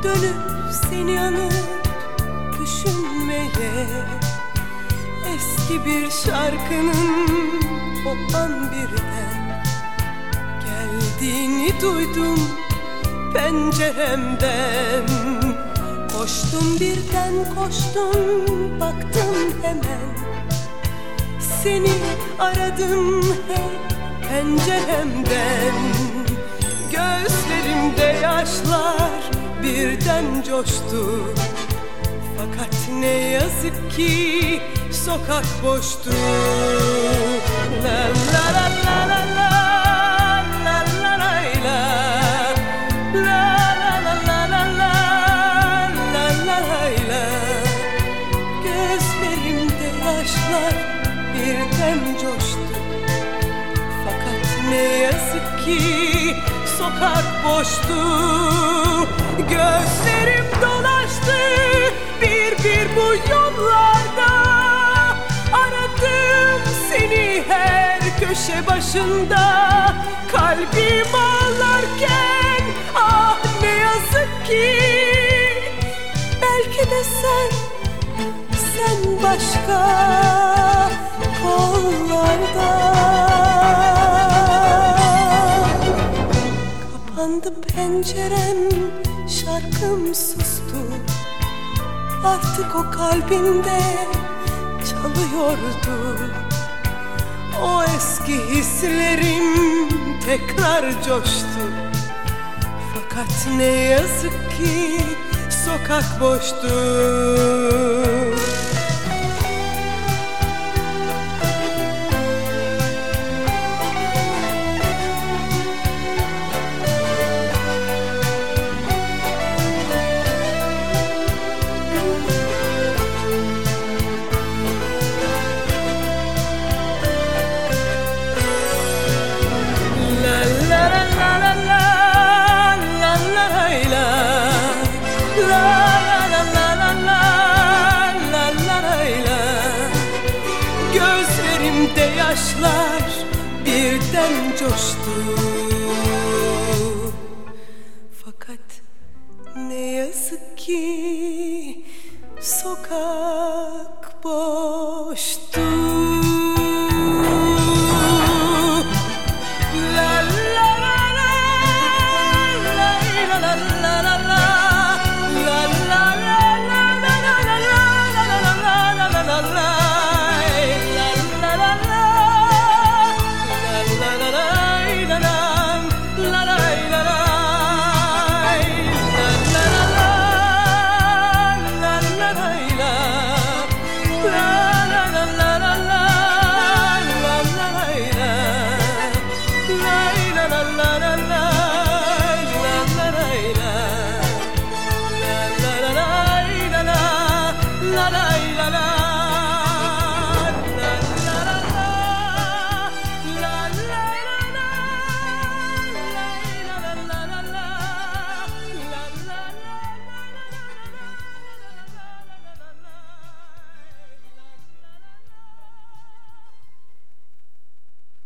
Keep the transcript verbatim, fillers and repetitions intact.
Dönüp seni anıp düşünmeye, eski bir şarkının o an birden geldiğini duydum penceremden. Koştum birden koştum, baktım hemen, seni aradım hep penceremden. Gözlerimde yaşlar birden coştu, fakat ne yazık ki sokak boştu. La la la la la la la la la la la la la la la la la. Gözlerimde yaşlar birden coştu, fakat ne yazık ki sokak boştu. Gözlerim dolaştı bir bir bu yollarda, aradım seni her köşe başında. Kalbim ağlarken ah ne yazık ki, belki de sen, sen başka kollarda. Kapandı pencerem, şarkım sustu, artık o kalbimde çalıyordu. O eski hislerim tekrar coştu, fakat ne yazık ki sokak boştu. Gözlerimde yaşlar birden coştu, fakat ne yazık ki